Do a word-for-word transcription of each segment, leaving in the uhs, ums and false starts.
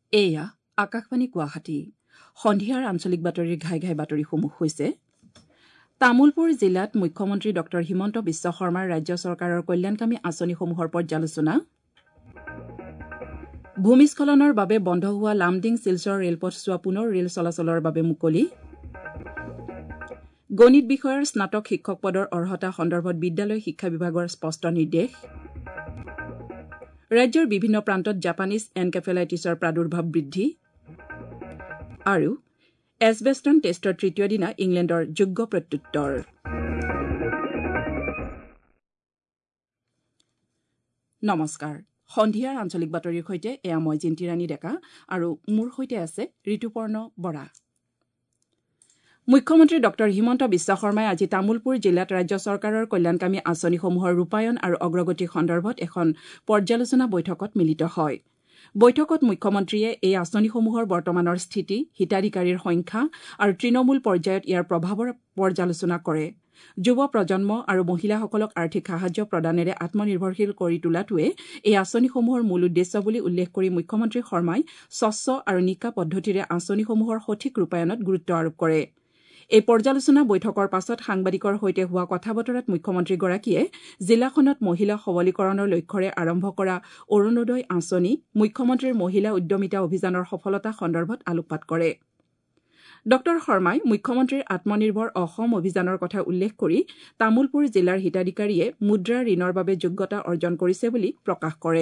এয়া আকাশবাণী গুৱাহাটী সন্ধিয়াৰ আঞ্চলিক বাতৰিৰ ঘাই ঘাই বাতৰিসমূহ হৈছে তামুলপুৰ জিলাত মুখ্যমন্ত্ৰী ডক্টৰ হিমন্ত বিশ্ব শৰ্মাৰ ৰাজ্য চৰকাৰৰ কল্যাণকামী আঁচনিসমূহৰ পৰ্যালোচনা, ভূমিস্খলনৰ বাবে বন্ধ হোৱা লামডিং শিলচৰ ৰেলপথছোৱা পুনৰ ৰেল চলাচলৰ বাবে মুকলি, গণিত বিষয়ৰ স্নাতক শিক্ষক পদৰ অৰ্হতা সন্দৰ্ভত বিদ্যালয় শিক্ষা বিভাগৰ স্পষ্ট নিৰ্দেশ, ৰাজ্যৰ বিভিন্ন প্ৰান্তত জাপানীজ এনকেফেলাইটিছৰ প্ৰাদুৰ্ভাৱ বৃদ্ধি আৰু এছবেষ্টন টেষ্টৰ তৃতীয় দিনা ইংলেণ্ডৰ যোগ্য প্ৰত্যুত্তৰ। নমস্কাৰ। সন্ধিয়াৰ আঞ্চলিক বাতৰিৰ সৈতে এয়া মই জিন্তি ৰাণী ডেকা আৰু মোৰ সৈতে আছে ঋতুপৰ্ণ বৰা। মুখ্যমন্ত্ৰী ডক্টৰ হিমন্ত বিশ্ব শৰ্মাই আজি তামুলপুৰ জিলাত ৰাজ্য চৰকাৰৰ কল্যাণকামী আঁচনিসমূহৰ ৰূপায়ণ আৰু অগ্ৰগতি সন্দৰ্ভত এখন পৰ্যালোচনা বৈঠকত মিলিত হয়। বৈঠকত মুখ্যমন্ত্ৰীয়ে এই আঁচনিসমূহৰ বৰ্তমানৰ স্থিতি, হিতাধিকাৰীৰ সংখ্যা আৰু তৃণমূল পৰ্যায়ত ইয়াৰ প্ৰভাৱৰ পৰ্যালোচনা কৰে। যুৱ প্ৰজন্ম আৰু মহিলাসকলক আৰ্থিক সাহায্য প্ৰদানেৰে আত্মনিৰ্ভৰশীল কৰি তোলাটোৱে এই আঁচনিসমূহৰ মূল উদ্দেশ্য বুলি উল্লেখ কৰি মুখ্যমন্ত্ৰী শৰ্মাই স্বচ্ছ আৰু নিকা পদ্ধতিৰে আঁচনিসমূহৰ সঠিক ৰূপায়ণত গুৰুত্ব আৰোপ কৰে। এই পৰ্যালোচনা বৈঠকৰ পাছত সাংবাদিকৰ সৈতে হোৱা কথা বতৰাত মুখ্যমন্ত্ৰীগৰাকীয়ে জিলাখনত মহিলা সবলীকৰণৰ লক্ষ্যৰে আৰম্ভ কৰা অৰুণোদয় আঁচনি, মুখ্যমন্ত্ৰীৰ মহিলা উদ্যমিতা অভিযানৰ সফলতা সন্দৰ্ভত আলোকপাত কৰে। ডক্টৰ শৰ্মাই মুখ্যমন্ত্ৰীৰ আত্মনিৰ্ভৰ অসম অভিযানৰ কথা উল্লেখ কৰি তামুলপুৰ জিলাৰ হিতাধিকাৰীয়ে মুদ্ৰা ঋণৰ বাবে যোগ্যতা অৰ্জন কৰিছে বুলি প্ৰকাশ কৰে।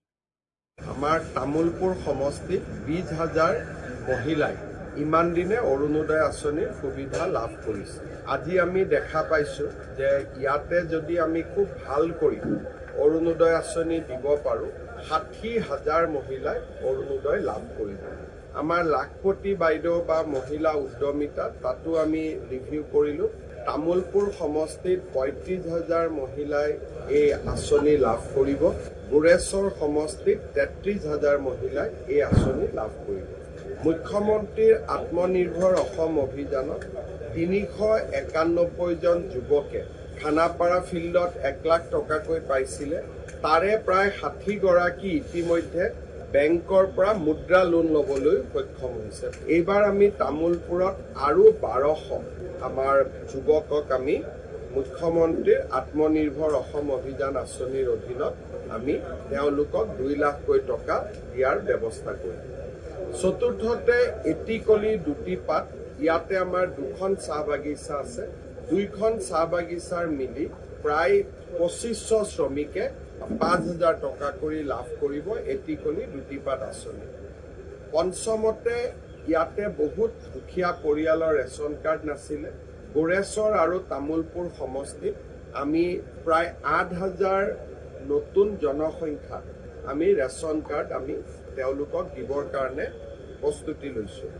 আমাৰ তামুলপুৰ সমষ্টিত বিশ হাজাৰ মহিলাই ইমান দিনে অৰুণোদয় আঁচনিৰ সুবিধা লাভ কৰিছে। আজি আমি দেখা পাইছোঁ যে ইয়াতে যদি আমি খুব ভাল কৰি অৰুণোদয় আঁচনি দিব পাৰোঁ, ষাঠি হাজাৰ মহিলাই অৰুণোদয় লাভ কৰিব। আমাৰ লাখপতি বাইদেউ বা মহিলা উদ্যমিতাত তাতো আমি ৰিভিউ কৰিলোঁ। তামুলপুৰ সমষ্টিত পঁয়ত্ৰিশ হাজাৰ মহিলাই এই আঁচনি লাভ কৰিব। গোৰেশ্বৰ সমষ্টিত তেত্ৰিশ হাজাৰ মহিলাই এই আঁচনি লাভ কৰিব। মুখ্যমন্ত্ৰীৰ আত্মনিৰ্ভৰ অসম অভিযানত তিনিশ একানব্বৈজন যুৱকে খানাপাৰা ফিল্ডত এক লাখ টকাকৈ পাইছিলে। তাৰে প্ৰায় ষাঠিগৰাকী ইতিমধ্যে বেংকৰ পৰা মুদ্ৰা লোন ল'বলৈ সক্ষম হৈছে। এইবাৰ আমি তামুলপুৰত আৰু বাৰশ আমাৰ যুৱকক আমি মুখ্যমন্ত্ৰীৰ আত্মনিৰ্ভৰ অসম অভিযান আঁচনিৰ অধীনত আমি তেওঁলোকক দুই লাখকৈ টকা দিয়াৰ ব্যৱস্থা কৰিম। চতুৰ্থতে এটিকলি দুটি পাত, ইয়াতে আমাৰ দুখন চাহ বাগিচা আছে। দুইখন চাহ বাগিচাৰ মিলি প্ৰায় পঁচিছশ শ্ৰমিকে পাঁচ হাজাৰ টকা কৰি লাভ কৰিব এটিকলি দুটি পাত আঁচনি। পঞ্চমতে ইয়াতে বহুত দুখীয়া পৰিয়ালৰ ৰেচন কাৰ্ড নাছিলে। গোৰেশ্বৰ আৰু তামুলপুৰ সমষ্টিত আমি প্ৰায় আঠ হাজাৰ নতুন জনসংখ্যা আমি ৰেচন কাৰ্ড আমি তেওঁলোকক দিবৰ কাৰণে প্ৰস্তুতি লৈছোঁ।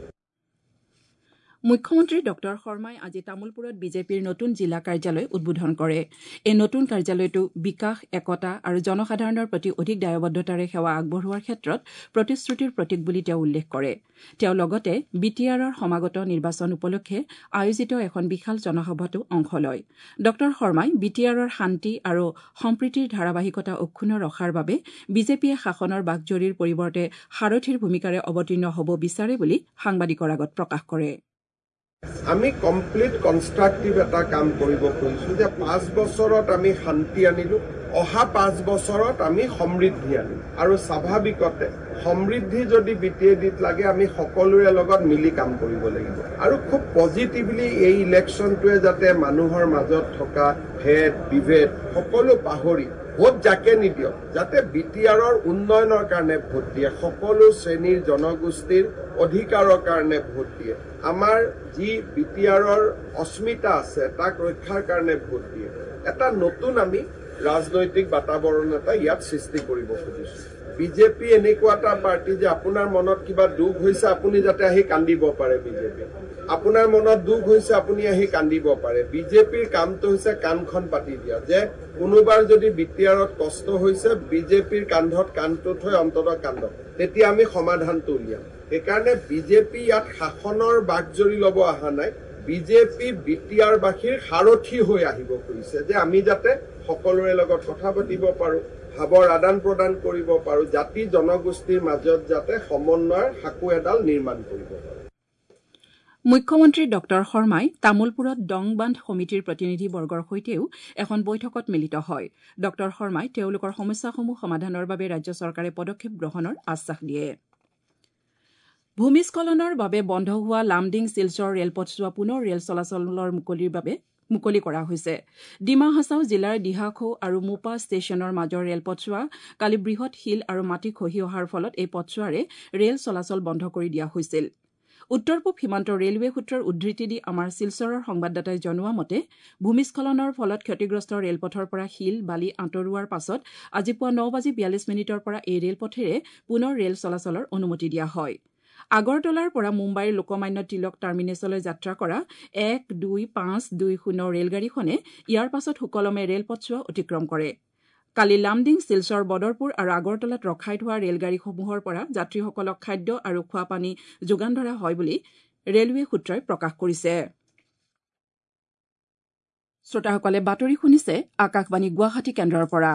মুখ্যমন্ত্ৰী ডক্টৰ শৰ্মাই আজি তামুলপুৰত বিজেপিৰ নতুন জিলা কাৰ্যালয় উদ্বোধন কৰে। এই নতুন কাৰ্যালয়টো বিকাশ, একতা আৰু জনসাধাৰণৰ প্ৰতি অধিক দায়বদ্ধতাৰে সেৱা আগবঢ়োৱাৰ ক্ষেত্ৰত প্ৰতিশ্ৰুতিৰ প্ৰতীক বুলি তেওঁ উল্লেখ কৰে। তেওঁ লগতে বি টি আৰৰ সমাগত নিৰ্বাচন উপলক্ষে আয়োজিত এখন বিশাল জনসভাতো অংশ লয়। ডক্টৰ শৰ্মাই বি টি আৰৰ শান্তি আৰু সম্প্ৰীতিৰ ধাৰাবাহিকতা অক্ষুণ্ণ ৰখাৰ বাবে বিজেপিয়ে শাসনৰ বাকজৰীৰ পৰিৱৰ্তে সাৰথীৰ ভূমিকাৰে অৱতীৰ্ণ হ'ব বিচাৰে বুলি সাংবাদিকৰ আগত প্ৰকাশ কৰে। আমি কমপ্লিট কনষ্ট্ৰাকটিভ এটা কাম কৰিব খুজিছোঁ যে পাঁচ বছৰত আমি শান্তি আনিলোঁ, অহা পাঁচ বছৰত আমি সমৃদ্ধি আনিম। আৰু স্বাভাৱিকতে সমৃদ্ধি যদি বি টি এ ডিত লাগে আমি সকলোৰে লগত মিলি কাম কৰিব লাগিব। আৰু খুব পজিটিভলি এই ইলেকশ্যনটোৱে যাতে মানুহৰ মাজত থকা ভেদ বিভেদ সকলো পাহৰি ভোট যাকে নিদিয়ক, যাতে বি টি আৰৰ উন্নয়নৰ কাৰণে ভোট দিয়ে, সকলো শ্ৰেণীৰ জনগোষ্ঠীৰ অধিকাৰৰ কাৰণে ভোট দিয়ে, আমাৰ যি বি টি আৰৰ অস্মিতা আছে তাক ৰক্ষাৰ কাৰণে ভোট দিয়ে। এটা নতুন আমি ৰাজনৈতিক বাতাবৰণ এটা ইয়াত সৃষ্টি কৰিব খুজিছোঁ। বিজেপি এনেকুৱা এটা পাৰ্টি যে আপোনাৰ মনত কিবা দুখ হৈছে আপুনি যাতে আহি কান্দিব পাৰে। বিজেপি আপোনাৰ মনত দুখ হৈছে আপুনি আহি কান্দিব পাৰে। বিজেপিৰ কামটো হৈছে কাণখন পাতি দিয়া, যে কোনোবাৰ যদি বি টি আৰত কষ্ট হৈছে বিজেপিৰ কান্ধত কাণটো থৈ অন্ততঃ কান্দক, তেতিয়া আমি সমাধানটো উলিয়াম। সেইকাৰণে বিজেপি ইয়াত শাসনৰ বাকজৰী ল'ব অহা নাই, বিজেপি বি টি আৰবাসীৰ সাৰথী হৈ আহিব খুজিছে যে আমি যাতে সকলোৰে লগত কথা পাতিব পাৰোঁ, ভাৱৰ আদান প্ৰদান কৰিব পাৰোঁ, জাতি জনগোষ্ঠীৰ মাজত যাতে সমন্বয়ৰ সাঁকো এডাল নিৰ্মাণ কৰিব পাৰোঁ। মুখ্যমন্ত্ৰী ডক্টৰ শৰ্মাই তামুলপুৰত ডং বান্ধ সমিতিৰ প্ৰতিনিধিবৰ্গৰ সৈতেও এখন বৈঠকত মিলিত হয়। ডক্টৰ শৰ্মাই তেওঁলোকৰ সমস্যাসমূহ সমাধানৰ বাবে ৰাজ্য চৰকাৰে পদক্ষেপ গ্ৰহণৰ আশ্বাস দিয়ে। ভূমিস্খলনৰ বাবে বন্ধ হোৱা লামডিং শিলচৰ ৰেলপথছোৱা পুনৰ ৰেল চলাচলৰ মুকলিৰ বাবে মুকলি কৰা হৈছে। ডিমা হাছাও জিলাৰ দিহাখৌ আৰু মোপা ষ্টেচনৰ মাজৰ ৰেলপথছোৱা কালি বৃহৎ শিল আৰু মাটি খহি অহাৰ ফলত এই পথছোৱাৰে ৰেল চলাচল বন্ধ কৰি দিয়া হৈছিল। উত্তৰ পূব সীমান্ত ৰেলৱে সূত্ৰৰ উদ্ধৃতি দি আমাৰ শিলচৰৰ সংবাদদাতাই জনোৱা মতে ভূমিস্খলনৰ ফলত ক্ষতিগ্ৰস্ত ৰেলপথৰ পৰা শিল বালি আঁতৰোৱাৰ পাছত আজি পুৱা ন বাজি বিয়াল্লিছ মিনিটৰ পৰা এই ৰেলপথেৰে পুনৰ ৰেল চলাচলৰ অনুমতি দিয়া হয়। আগৰতলাৰ পৰা মুম্বাইৰ লোকমান্য তিলক টাৰ্মিনেছলৈ যাত্ৰা কৰা এক দুই পাঁচ দুই শূন্য ৰেলগাড়ীখনে ইয়াৰ পাছত সুকলমে ৰেলপথছোৱা অতিক্ৰম কৰে। কালি লামডিং শিলচৰ বদৰপুৰ আৰু আগৰতলাত ৰখাই থোৱা ৰেলগাড়ীসমূহৰ পৰা যাত্ৰীসকলক খাদ্য আৰু খোৱাপানী যোগান ধৰা হয় বুলি ৰেলৱে সূত্ৰই প্ৰকাশ কৰিছে। শ্ৰোতাসকলে বাতৰি শুনিছে আকাশবাণী গুৱাহাটী কেন্দ্ৰৰ পৰা।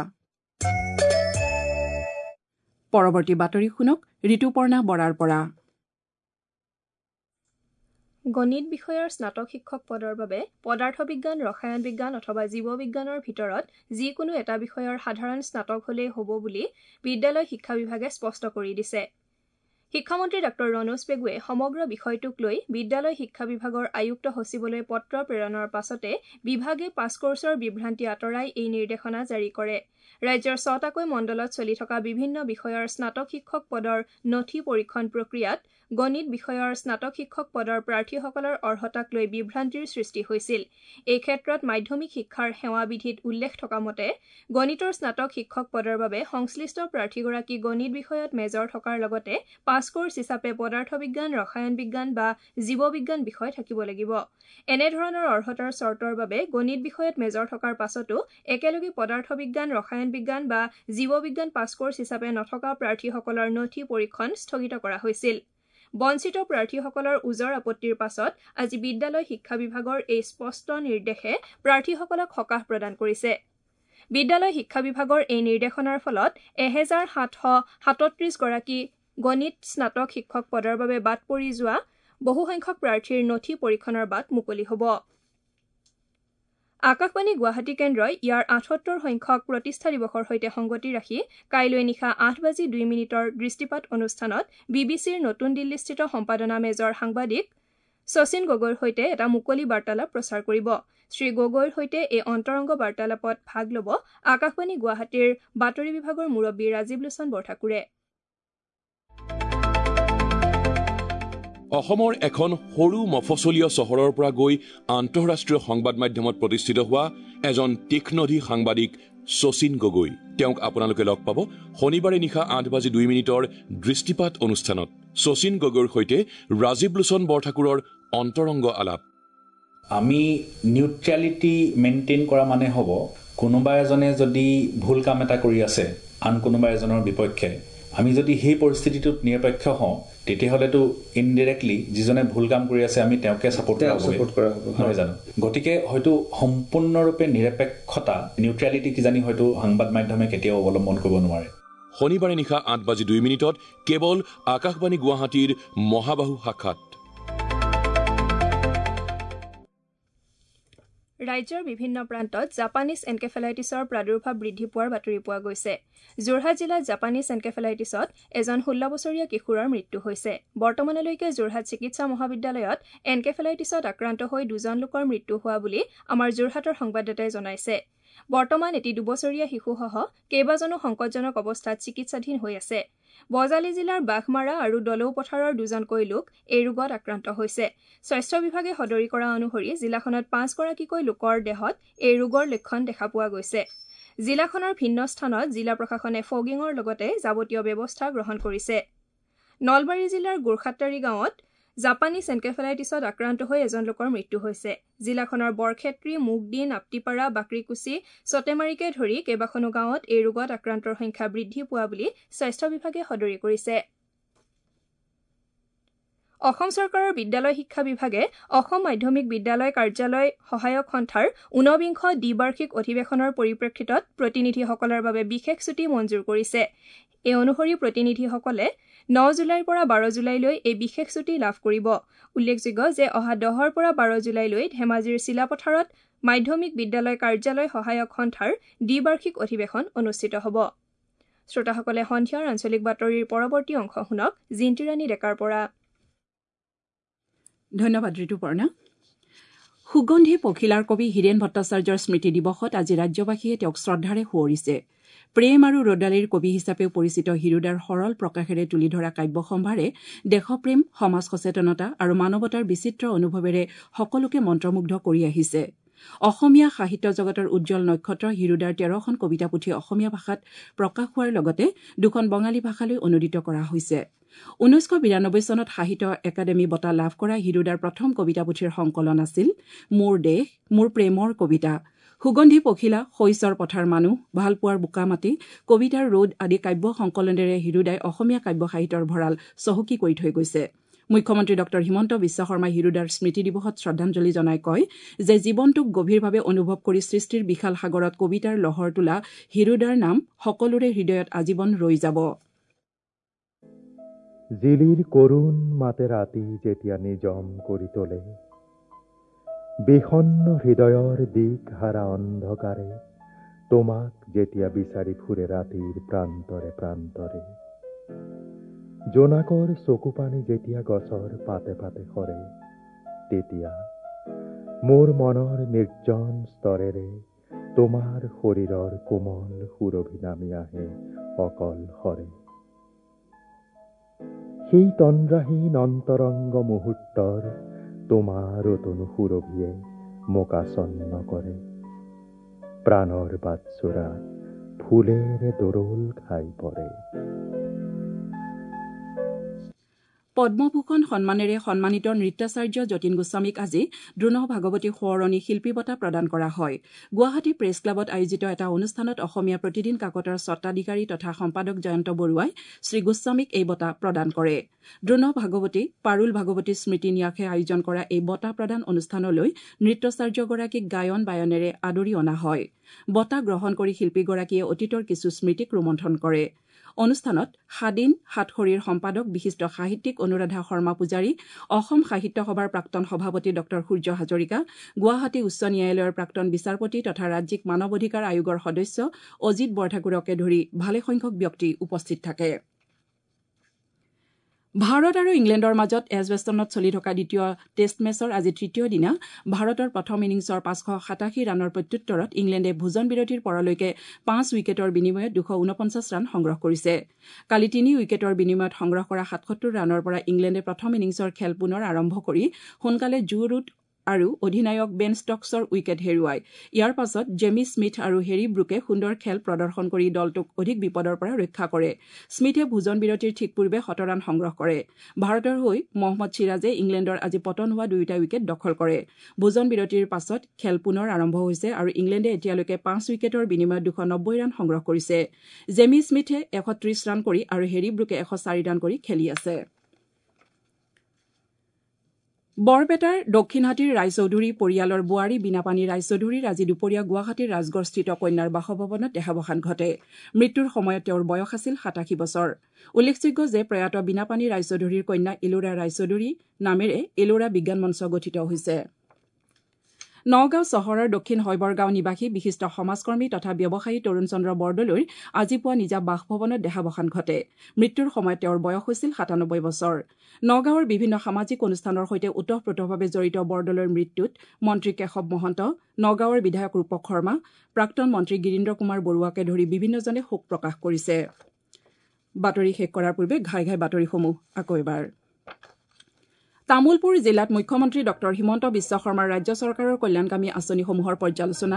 পৰৱৰ্তী বাতৰি শুনক ঋতুপৰ্ণা বৰাৰ পৰা। গণিত বিষয়ৰ স্নাতক শিক্ষক পদৰ বাবে পদাৰ্থ বিজ্ঞান, ৰসায়ন বিজ্ঞান অথবা জীৱ বিজ্ঞানৰ ভিতৰত যিকোনো এটা বিষয়ৰ সাধাৰণ স্নাতক হলেই হ'ব বুলি বিদ্যালয় শিক্ষা বিভাগে স্পষ্ট কৰি দিছে। শিক্ষামন্ত্ৰী ডাঃ ৰণোজ পেগুৱে সমগ্ৰ বিষয়টোক লৈ বিদ্যালয় শিক্ষা বিভাগৰ আয়ুক্ত সচিবলৈ পত্ৰ প্ৰেৰণৰ পাছতে বিভাগে পাছ কৰ্চৰ বিভ্ৰান্তি আঁতৰাই এই নিৰ্দেশনা জাৰি কৰে। ৰাজ্যৰ ছটাকৈ মণ্ডলত চলি থকা বিভিন্ন বিষয়ৰ স্নাতক শিক্ষক পদৰ নথি পৰীক্ষণ প্ৰক্ৰিয়াত গণিত বিষয়ৰ স্নাতক শিক্ষক পদৰ প্ৰাৰ্থীসকলৰ অৰ্হতাক লৈ বিভ্ৰান্তিৰ সৃষ্টি হৈছিল। এই ক্ষেত্ৰত মাধ্যমিক শিক্ষাৰ সেৱা বিধিত উল্লেখ থকা মতে গণিতৰ স্নাতক শিক্ষক পদৰ বাবে সংশ্লিষ্ট প্ৰাৰ্থীগৰাকী গণিত বিষয়ত মেজৰ থকাৰ লগতে পাছ কৰ্চ হিচাপে পদাৰ্থ বিজ্ঞান, ৰসায়ন বিজ্ঞান বা জীৱ বিজ্ঞান বিষয় থাকিব লাগিব। এনেধৰণৰ অৰ্হতাৰ চৰ্তৰ বাবে গণিত বিষয়ত মেজৰ থকাৰ পাছতো একেলগে পদাৰ্থ বিজ্ঞান, ৰসায়ন বিজ্ঞান বা জীৱ বিজ্ঞান পাছ কৰ্চ হিচাপে নথকা প্ৰাৰ্থীসকলৰ নথি পৰীক্ষণ স্থগিত কৰা হৈছিল। বঞ্চিত প্ৰাৰ্থীসকলৰ ওজৰ আপত্তিৰ পাছত আজি বিদ্যালয় শিক্ষা বিভাগৰ এই স্পষ্ট নিৰ্দেশে প্ৰাৰ্থীসকলক সকাহ প্ৰদান কৰিছে। বিদ্যালয় শিক্ষা বিভাগৰ এই নিৰ্দেশনাৰ ফলত এহেজাৰ সাতশ সাতত্ৰিশ গৰাকী গণিত স্নাতক শিক্ষক পদৰ বাবে বাদ পৰি যোৱা বহুসংখ্যক প্ৰাৰ্থীৰ নথি পৰীক্ষণৰ বাট মুকলি হ'ব। আকাশবাণী গুৱাহাটী কেন্দ্ৰই ইয়াৰ আঠসত্তৰ সংখ্যক প্ৰতিষ্ঠা দিৱসৰ সৈতে সংগতি ৰাখি কাইলৈ নিশা আঠ বাজি দুই মিনিটৰ দৃষ্টিপাত অনুষ্ঠানত বি বি চিৰ নতুন দিল্লীস্থিত সম্পাদনা মেজৰ সাংবাদিক শচীন গগৈৰ সৈতে এটা মুকলি বাৰ্তালাপ প্ৰচাৰ কৰিব। শ্ৰী গগৈৰ সৈতে এই অন্তৰংগ বাৰ্তালাপত ভাগ ল'ব আকাশবাণী গুৱাহাটীৰ বাতৰি বিভাগৰ মুৰব্বী ৰাজীৱ লোচন বৰঠাকুৰে। অসমৰ এখন সৰু মফচলীয় চহৰৰ পৰা গৈ আন্তঃৰাষ্ট্ৰীয় সংবাদ মাধ্যমত প্ৰতিষ্ঠিত হোৱা এজন তীক্ষ্ণধী সাংবাদিক শচীন গগৈ। তেওঁক আপোনালোকে লগ পাব শনিবাৰে নিশা আঠ বাজি দুই মিনিটৰ দৃষ্টিপাত অনুষ্ঠানত। শচীন গগৈৰ সৈতে ৰাজীৱ লোচন বৰঠাকুৰৰ অন্তৰংগ আলাপ। আমি নিউট্ৰেলিটি মেইনটেইন কৰা মানে হ'ব কোনোবা এজনে যদি ভুল কাম এটা কৰি আছে আন কোনোবা এজনৰ বিপক্ষে, আমি যদি সেই পৰিস্থিতিটোত নিৰপেক্ষ হওঁ তেতিয়াহ'লেতো ইনডিৰেক্টলি যিজনে ভুল কাম কৰি আছে আমি তেওঁকে ছাপোৰ্ট কৰা হ'ব নহয় জানো। গতিকে হয়তো সম্পূৰ্ণৰূপে নিৰপেক্ষতা নিউট্ৰেলিটি কিজানি হয়তো সংবাদ মাধ্যমে কেতিয়াও অৱলম্বন কৰিব নোৱাৰে। শনিবাৰে নিশা আঠ বাজি দুই মিনিটত কেৱল আকাশবাণী গুৱাহাটীৰ মহাবাহু সাক্ষাৎ। ৰাজ্যৰ বিভিন্ন প্ৰান্তত জাপানীজ এনকেফেলাইটিছৰ প্ৰাদুৰ্ভাৱ বৃদ্ধি পোৱাৰ বাতৰি পোৱা গৈছে। যোৰহাট জিলাত জাপানীজ এনকেফেলাইটিছত এজন ষোল্ল বছৰীয়া কিশোৰৰ মৃত্যু হৈছে। বৰ্তমানলৈকে যোৰহাট চিকিৎসা মহাবিদ্যালয়ত এনকেফেলাইটিছত আক্ৰান্ত হৈ দুজন লোকৰ মৃত্যু হোৱা বুলি আমাৰ যোৰহাটৰ সংবাদদাতাই জনাইছে। বৰ্তমান এটি দুবছৰীয়া শিশুসহ কেইবাজনো সংকটজনক অৱস্থাত চিকিৎসাধীন হৈ আছে। বজালী জিলাৰ বাঘমাৰা আৰু দলৌ পথাৰৰ দুজনকৈ লোক এই ৰোগত আক্ৰান্ত হৈছে। স্বাস্থ্য বিভাগে সদৰি কৰা অনুসৰি জিলাখনত পাঁচগৰাকীকৈ লোকৰ দেহত এই ৰোগৰ লক্ষণ দেখা পোৱা গৈছে। জিলাখনৰ ভিন্ন স্থানত জিলা প্ৰশাসনে ফগিঙৰ লগতে যাৱতীয় ব্যৱস্থা গ্ৰহণ কৰিছে। নলবাৰী জিলাৰ গোৰখাটাৰী গাঁৱত জাপানীজ এনকেফেলাইটিছত আক্ৰান্ত হৈ এজন লোকৰ মৃত্যু হৈছে। জিলাখনৰ বৰক্ষেত্ৰী, মুগদী, নাপ্তিপাৰা, বাকৰিকুছি, চটেমাৰীকে ধৰি কেইবাখনো গাঁৱত এই ৰোগত আক্ৰান্তৰ সংখ্যা বৃদ্ধি পোৱা বুলি স্বাস্থ্য বিভাগে সদৰি কৰিছে। অসম চৰকাৰৰ বিদ্যালয় শিক্ষা বিভাগে অসম মাধ্যমিক বিদ্যালয় কাৰ্যালয় সহায়ক সন্থাৰ ঊনবিংশ দ্বিবাৰ্ষিক অধিৱেশনৰ পৰিপ্ৰেক্ষিতত প্ৰতিনিধিসকলৰ বাবে বিশেষ ছুটী মঞ্জুৰ কৰিছে। এই অনুসৰি প্ৰতিনিধিসকলে ন জুলাইৰ পৰা বাৰ জুলাইলৈ এই বিশেষ ছুটী লাভ কৰিব। উল্লেখযোগ্য যে অহা দহৰ পৰা বাৰ জুলাইলৈ ধেমাজিৰ চিলাপথাৰত মাধ্যমিক বিদ্যালয় কাৰ্যালয় সহায়ক সন্থাৰ দ্বিবাৰ্ষিক অধিৱেশন অনুষ্ঠিত হ'ব। শ্ৰোতাসকলে সন্ধিয়াৰ আঞ্চলিক বাতৰিৰ পৰৱৰ্তী অংশ শুনক জিন্তিৰাণী ডেকাৰ পৰা। ধন্যবাদ ঋতুপৰ্ণা। সুগন্ধি পখিলাৰ কবি হীৰেণ ভট্টাচাৰ্যৰ স্মৃতি দিৱসত আজি ৰাজ্যবাসীয়ে তেওঁক শ্ৰদ্ধাৰে সুঁৱৰিছে। প্ৰেম আৰু ৰদালিৰ কবি হিচাপেও পৰিচিত হিৰুদাৰ সৰল প্ৰকাশেৰে তুলি ধৰা কাব্য সম্ভাৰে দেশপ্ৰেম, সমাজ সচেতনতা আৰু মানৱতাৰ বিচিত্ৰ অনুভৱেৰে সকলোকে মন্ত্ৰমুগ্ধ কৰি আহিছে। অসমীয়া সাহিত্য জগতৰ উজ্জ্বল নক্ষত্ৰ হিৰুদাৰ তেৰখন কবিতা পুথি অসমীয়া ভাষাত প্ৰকাশ হোৱাৰ লগতে দুখন বঙালী ভাষালৈ অনুদিত কৰা হৈছে। ঊনৈছশ বিৰানব্বৈ চনত সাহিত্য একাডেমী বঁটা লাভ কৰা হিৰুদাৰ প্ৰথম কবিতা পুথিৰ সংকলন আছিল মোৰ দেশ, মোৰ প্ৰেমৰ কবিতা। সুগন্ধি পখিলা, শৈশৰ পথাৰ মানুহ, ভালপোৱাৰ বোকা মাটি, কবিতাৰ ৰ'দ আদি কাব্য সংকলনেৰে হিৰুদাই অসমীয়া কাব্য সাহিত্যৰ ভঁৰাল চহকী কৰি থৈ গৈছে। মুখ্যমন্ত্ৰী ডঃ হিমন্ত বিশ্ব শৰ্মাই হিৰুদাৰ স্মৃতি দিৱসত শ্ৰদ্ধাঞ্জলি জনাই কয় যে জীৱনটোক গভীৰভাৱে অনুভৱ কৰি সৃষ্টিৰ বিশাল সাগৰত কবিতাৰ লহৰ তোলা হিৰুদাৰ নাম সকলোৰে হৃদয়ত আজীৱন ৰৈ যাব। জিলিৰ কৰুণ মাতে ৰাতি যেতিয়া নিজম কৰি তোলে, বিষণ্ণ হৃদয়ৰ দিক হাৰা অন্ধকাৰে তোমাক যেতিয়া বিচাৰি ফুৰে ৰাতিৰ প্ৰান্তৰে প্ৰান্তৰে, জোনাকৰ চকু পানী যেতিয়া গছৰ পাতে পাতে সৰে, তেতিয়া মোৰ মনৰ নিৰ্জন স্তৰেৰে তোমাৰ শৰীৰৰ কোমল সুৰভি নামি আহে অকল সৰে। সেই তন্দ্ৰাহীন অন্তৰংগ মুহূৰ্তৰ তোমাৰ অতনু সুৰভিয়ে মোক আচন্ন কৰে, প্ৰাণৰ বাটচোৰা ফুলেৰে দোৰল খাই পৰে। পদ্মভূষণ সন্মানেৰে সন্মানিত নৃত্যাচাৰ্য যতীন গোস্বামীক আজি দ্ৰোণ ভাগৱতী সোঁৱৰণী শিল্পী বঁটা প্ৰদান কৰা হয়। গুৱাহাটী প্ৰেছ ক্লাবত আয়োজিত এটা অনুষ্ঠানত অসমীয়া প্ৰতিদিন কাকতৰ স্বত্বাধিকাৰী তথা সম্পাদক জয়ন্ত বৰুৱাই শ্ৰীগোস্বামীক এই বঁটা প্ৰদান কৰে। দ্ৰোণ ভাগৱতী, পাৰুল ভাগৱতী স্মৃতি ন্যাসে আয়োজন কৰা এই বঁটা প্ৰদান অনুষ্ঠানলৈ নৃত্যাচাৰ্যগৰাকীক গায়ন বায়নেৰে আদৰি অনা হয়। বঁটা গ্ৰহণ কৰি শিল্পীগৰাকীয়ে অতীতৰ কিছু স্মৃতিক ৰোমন্থন কৰে। অনুষ্ঠানত সাদিন সাতসৰীৰ সম্পাদক বিশিষ্ট সাহিত্যিক অনুৰাধা শৰ্মা পূজাৰী, অসম সাহিত্য সভাৰ প্ৰাক্তন সভাপতি ডঃ সূৰ্য হাজৰিকা, গুৱাহাটী উচ্চ ন্যায়ালয়ৰ প্ৰাক্তন বিচাৰপতি তথা ৰাজ্যিক মানৱ অধিকাৰ আয়োগৰ সদস্য অজিত বৰঠাকুৰকে ধৰি ভালেসংখ্যক ব্যক্তি উপস্থিত থাকে। ভাৰত আৰু ইংলেণ্ডৰ মাজত এজবেষ্টনত চলি থকা দ্বিতীয় টেষ্ট মেচৰ আজি তৃতীয় দিনা ভাৰতৰ প্ৰথম ইনিংছৰ পাঁচশ সাতাশী ৰানৰ প্ৰত্যুত্তৰত ইংলেণ্ডে ভোজন বিৰতিৰ পৰলৈকে পাঁচ উইকেটৰ বিনিময়ত দুশ ঊনপঞ্চাছ ৰান সংগ্ৰহ কৰিছে। কালি তিনি উইকেটৰ বিনিময়ত সংগ্ৰহ কৰা সাতসত্তৰ ৰানৰ পৰা ইংলেণ্ডে প্ৰথম ইনিংছৰ খেল পুনৰ আৰম্ভ কৰি সোনকালে জো ৰুট আৰু অধিনায়ক বেন ষ্টকছৰ উইকেট হেৰুৱায়। ইয়াৰ পাছত জেমি স্মিথ আৰু হেৰী ব্ৰুকে সুন্দৰ খেল প্ৰদৰ্শন কৰি দলটোক অধিক বিপদৰ পৰা ৰক্ষা কৰে। স্মিথে ভোজন বিৰতিৰ ঠিক পূৰ্বে শত ৰান সংগ্ৰহ কৰে। ভাৰতৰ হৈ মহম্মদ চিৰাজে ইংলেণ্ডৰ আজি পতন হোৱা দুয়োটা উইকেট দখল কৰে। ভোজন বিৰতিৰ পাছত খেল পুনৰ আৰম্ভ হৈছে আৰু ইংলেণ্ডে এতিয়ালৈকে পাঁচ উইকেটৰ বিনিময়ত দুশ নব্বৈ ৰান সংগ্ৰহ কৰিছে। জেমি স্মিথে এশ ত্ৰিশ ৰান কৰি আৰু হেৰী ব্ৰুকে এশ চাৰি ৰান কৰি খেলি আছে। বৰপেটাৰ দক্ষিণহাটীৰ ৰায়চৌধুৰী পৰিয়ালৰ বোৱাৰী বীণাপানী ৰায়চৌধুৰীৰ আজি দুপৰীয়া গুৱাহাটীৰ ৰাজগড়স্থিত কন্যাৰ বাসভৱনত দেহাৱসান ঘটে। মৃত্যুৰ সময়ত তেওঁৰ বয়স আছিল সাতাশী বছৰ। উল্লেখযোগ্য যে প্ৰয়াত বীণাপানী ৰায়চৌধুৰীৰ কন্যা ইলোৰা ৰায়চৌধুৰী নামেৰে ইলোৰা বিজ্ঞান মঞ্চ গঠিত হৈছে। নগাঁও চহৰৰ দক্ষিণ হৈবৰগাঁও নিবাসী বিশিষ্ট সমাজকৰ্মী তথা ব্যৱসায়ী তৰুণ চন্দ্ৰ বৰদলৈৰ আজি পুৱা নিজা বাসভৱনত দেহাৱসান ঘটে। মৃত্যুৰ সময়ত তেওঁৰ বয়স হৈছিল সাতানব্বৈ বছৰ। নগাঁৱৰ বিভিন্ন সামাজিক অনুষ্ঠানৰ সৈতে ওতঃপ্ৰোতভাৱে জড়িত বৰদলৈৰ মৃত্যুত মন্ত্ৰী কেশৱ মহন্ত, নগাঁৱৰ বিধায়ক ৰূপক শৰ্মা, প্ৰাক্তন মন্ত্ৰী গিৰীন্দ্ৰ কুমাৰ বৰুৱাকে ধৰি বিভিন্নজনে শোক প্ৰকাশ কৰিছে। বাতৰি শেষ কৰাৰ পূৰ্বে ঘাই ঘাই বাতৰিসমূহ আকৌ এবাৰ। তামুলপুৰ জিলাত মুখ্যমন্ত্ৰী ডঃ হিমন্ত বিশ্ব শৰ্মাৰ ৰাজ্য চৰকাৰৰ কল্যাণকামী আঁচনিসমূহৰ পৰ্যালোচনা।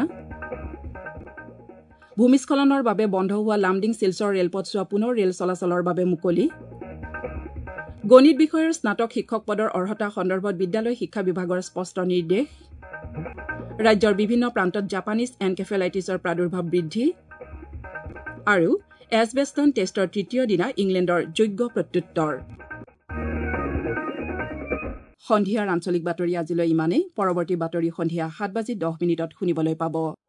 ভূমিস্খলনৰ বাবে বন্ধ হোৱা লামডিং শিলচৰ ৰেলপথছোৱা পুনৰ ৰেল চলাচলৰ বাবে মুকলি। গণিত বিষয়ৰ স্নাতক শিক্ষক পদৰ অৰ্হতা সন্দৰ্ভত বিদ্যালয় শিক্ষা বিভাগৰ স্পষ্ট নিৰ্দেশ। ৰাজ্যৰ বিভিন্ন প্ৰান্তত জাপানীজ এনকেফেলাইটিছৰ প্ৰাদুৰ্ভাৱ বৃদ্ধি আৰু এজবেষ্টন টেষ্টৰ তৃতীয় দিনা ইংলেণ্ডৰ যোগ্য প্ৰত্যুত্তৰ। সন্ধিয়াৰ আঞ্চলিক বাতৰি আজিলৈ ইমানেই পৰৱৰ্তী বাতৰি সন্ধিয়া সাত বাজি দহ মিনিটত শুনিবলৈ পাব।